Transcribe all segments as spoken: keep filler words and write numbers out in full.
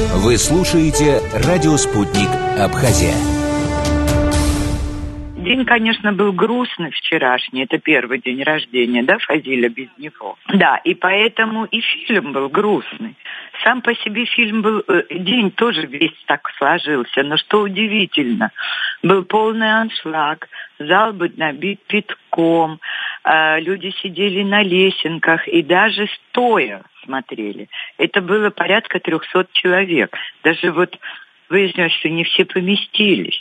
Вы слушаете «Радио Спутник. Абхазия». День, конечно, был грустный вчерашний. Это первый день рождения, да, Фазиля без него. Да, и поэтому и фильм был грустный. Сам по себе фильм был... День тоже весь так сложился. Но что удивительно, был полный аншлаг. Зал был набит битком. Люди сидели на лесенках и даже стоя смотрели. Это было порядка трехсот человек. Даже вот выяснилось, что не все поместились.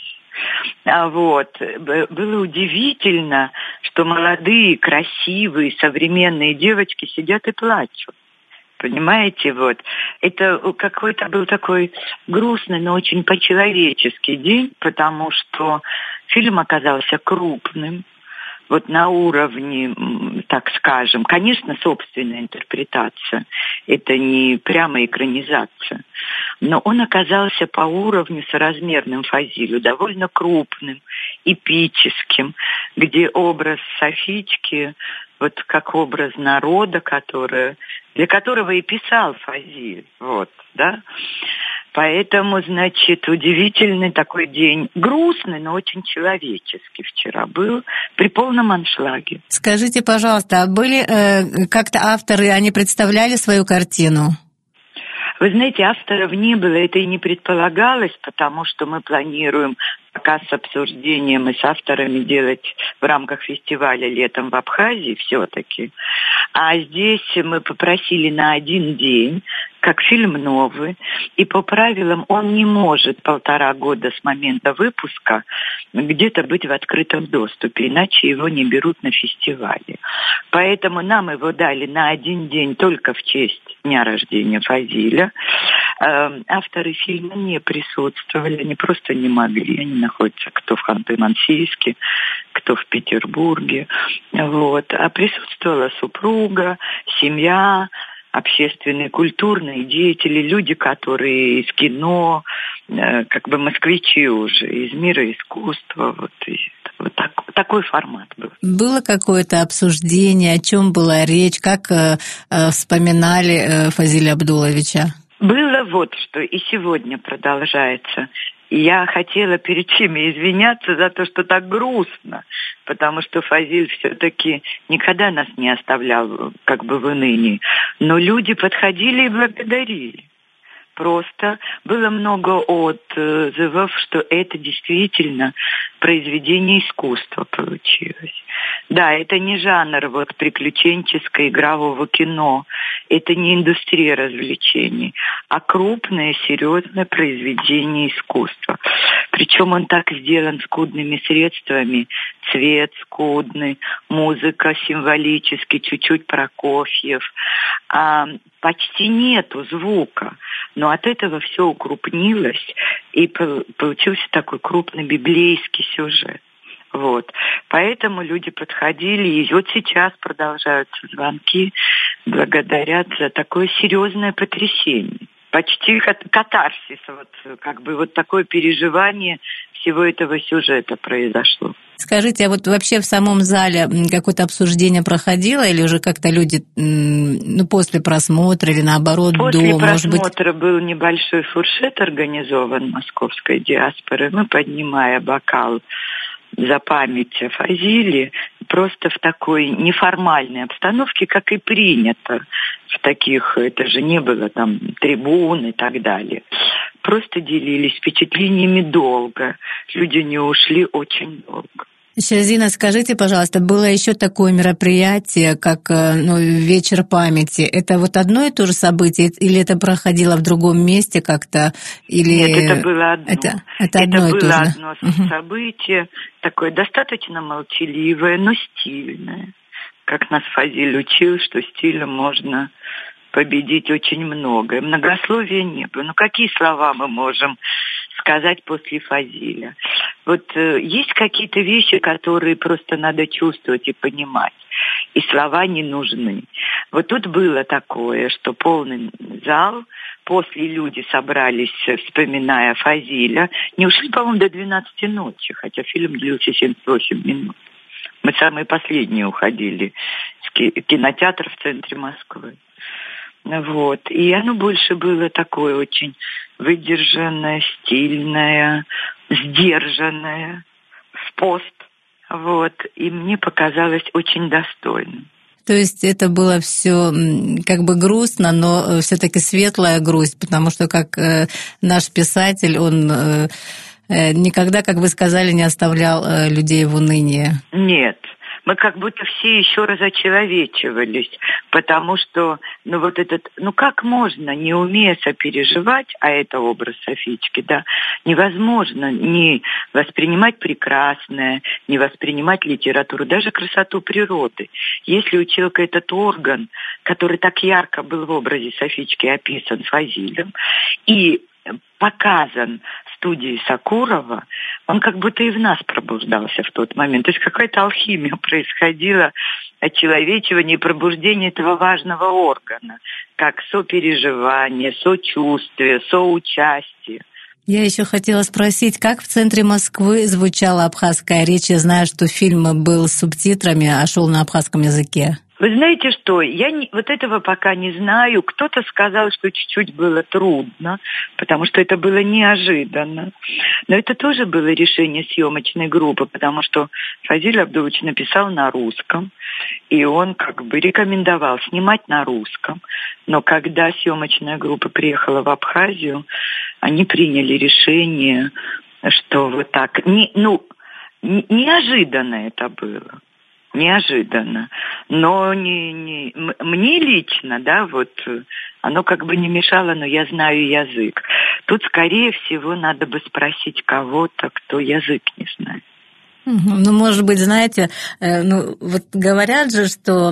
А вот, было удивительно, что молодые, красивые, современные девочки сидят и плачут. Понимаете, вот. Это какой-то был такой грустный, но очень по-человеческий день, потому что фильм оказался крупным. Вот на уровне, так скажем, конечно, собственная интерпретация, это не прямо экранизация, но он оказался по уровню соразмерным Фазилю, довольно крупным, эпическим, где образ Софички, вот как образ народа, который, для которого и писал Фазиль, вот, да. Поэтому, значит, удивительный такой день. Грустный, но очень человеческий вчера был при полном аншлаге. Скажите, пожалуйста, а были э, как-то авторы, они представляли свою картину? Вы знаете, авторов не было, это и не предполагалось, потому что мы планируем показ с обсуждением и с авторами делать в рамках фестиваля летом в Абхазии все-таки. А здесь мы попросили на один день, как фильм новый, и по правилам он не может полтора года с момента выпуска где-то быть в открытом доступе, иначе его не берут на фестивале. Поэтому нам его дали на один день только в честь дня рождения Фазиля. Авторы фильма не присутствовали, они просто не могли, они находятся кто в Ханты-Мансийске, кто в Петербурге. Вот. А присутствовала супруга, семья, общественные, культурные деятели, люди, которые из кино, как бы москвичи уже, из мира искусства. Вот, и, вот так, такой формат был. Было какое-то обсуждение, о чем была речь, как э, э, вспоминали э, Фазиля Абдуловича? Было вот что, и сегодня продолжается. Я хотела перед всеми извиняться за то, что так грустно, потому что Фазиль все-таки никогда нас не оставлял как бы в унынии. Но люди подходили и благодарили. Просто было много отзывов, что это действительно произведение искусства получилось. Да, это не жанр вот приключенческого игрового кино, это не индустрия развлечений, а крупное, серьезное произведение искусства. Причем он так сделан скудными средствами. Цвет скудный, музыка символически, чуть-чуть Прокофьев. А, почти нету звука, но от этого все укрупнилось, и получился такой крупный библейский сюжет. Вот. Поэтому люди подходили, и вот сейчас продолжаются звонки, благодарят за такое серьезное потрясение. Почти катарсис, вот, как бы вот такое переживание всего этого сюжета произошло. Скажите, а вот вообще в самом зале какое-то обсуждение проходило, или уже как-то люди, ну, после просмотра или наоборот после до, может быть... После просмотра был небольшой фуршет организован московской диаспорой. Мы, поднимая бокал за память о Фазиле, просто в такой неформальной обстановке, как и принято в таких, это же не было там трибун и так далее. Просто делились впечатлениями долго. Люди не ушли очень долго. Щерзина, скажите, пожалуйста, было еще такое мероприятие, как ну, вечер памяти. Это вот одно и то же событие, или это проходило в другом месте как-то? Или... Нет, это было одно. Это, это, одно это и было то же. одно угу. событие, такое достаточно молчаливое, но стильное. Как нас Фазиль учил, что стилем можно победить очень многое. Многословия не было. Ну, какие слова мы можем сказать после Фазиля? Вот э, есть какие-то вещи, которые просто надо чувствовать и понимать. И слова не нужны. Вот тут было такое, что полный зал, после люди собрались, вспоминая Фазиля, не ушли, по-моему, до двенадцати ночи, хотя фильм длился семьдесят восемь минут. Мы самые последние уходили в кинотеатр в центре Москвы. Вот. И оно больше было такое очень выдержанная, стильная, сдержанная, в пост. Вот. И мне показалось очень достойным. То есть это было все как бы грустно, но все-таки светлая грусть, потому что как наш писатель, он никогда, как вы сказали, не оставлял людей в унынии. Нет. Мы как будто все еще разочеловечивались, потому что, ну вот этот, ну как можно, не умея сопереживать, а это образ Софички, да, невозможно не воспринимать прекрасное, не воспринимать литературу, даже красоту природы. Если у человека этот орган, который так ярко был в образе Софички описан Фазилем, и показан студией Сокурова, он как будто и в нас пробуждался в тот момент. То есть какая-то алхимия происходила, очеловечивание и пробуждение этого важного органа, как сопереживание, сочувствие, соучастие. Я еще хотела спросить, как в центре Москвы звучала абхазская речь? Я знаю, что фильм был с субтитрами, а шел на абхазском языке. Вы знаете что, я не, вот этого пока не знаю. Кто-то сказал, что чуть-чуть было трудно, потому что это было неожиданно. Но это тоже было решение съемочной группы, потому что Фазиль Абдулович написал на русском, и он как бы рекомендовал снимать на русском. Но когда съемочная группа приехала в Абхазию, они приняли решение, что вот так, не, ну, не, неожиданно это было. Неожиданно. Но не, не, мне лично, да, вот оно как бы не мешало, но я знаю язык. Тут, скорее всего, надо бы спросить кого-то, кто язык не знает. Ну, может быть, знаете, ну, вот говорят же, что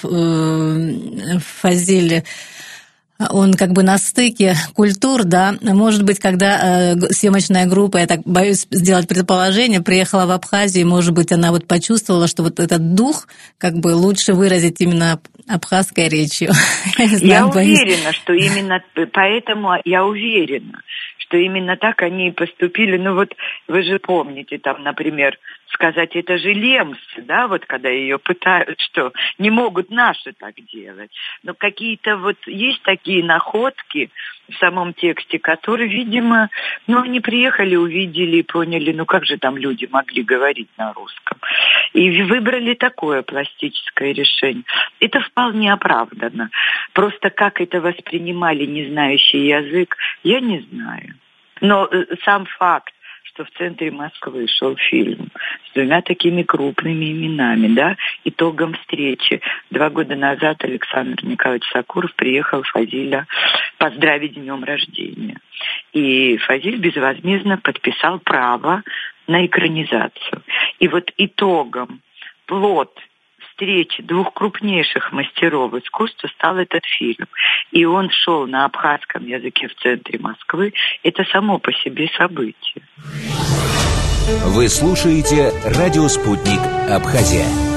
Фазиль, он как бы на стыке культур, да, может быть, когда э, съемочная группа, я так боюсь сделать предположение, приехала в Абхазию, может быть, она вот почувствовала, что вот этот дух как бы лучше выразить именно абхазской речью. Я уверена, что именно поэтому, я уверена, что именно так они и поступили. Ну вот вы же помните, там, например, сказать, это же Лемс, да, вот когда ее пытают, что не могут наши так делать. Но какие-то вот есть такие находки в самом тексте, которые, видимо, ну, они приехали, увидели и поняли, ну, как же там люди могли говорить на русском. И выбрали такое пластическое решение. Это вполне оправдано. Просто как это воспринимали не знающий язык, я не знаю. Но сам факт, что в центре Москвы шел фильм с двумя такими крупными именами, да, итогом встречи. Два года назад Александр Николаевич Сокуров приехал Фазиля поздравить с днем рождения. И Фазиль безвозмездно подписал право на экранизацию. И вот итогом, плод встречи двух крупнейших мастеров искусства стал этот фильм. И он шел на абхазском языке в центре Москвы. Это само по себе событие. Вы слушаете «Радио Спутник. Абхазия».